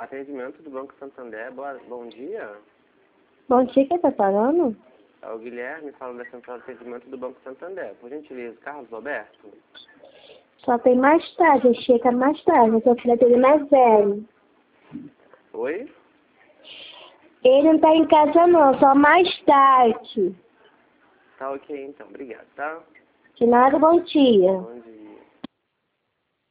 Atendimento do Banco Santander, bom dia. Bom dia, quem tá falando? É o Guilherme, falo da central de atendimento do Banco Santander. Por gentileza, Carlos Roberto? Só tem mais tarde, chega mais tarde, seu filho dele é mais velho. Oi? Ele não tá em casa não, só mais tarde. Tá ok então, obrigado, tá? De nada, bom dia. Bom dia.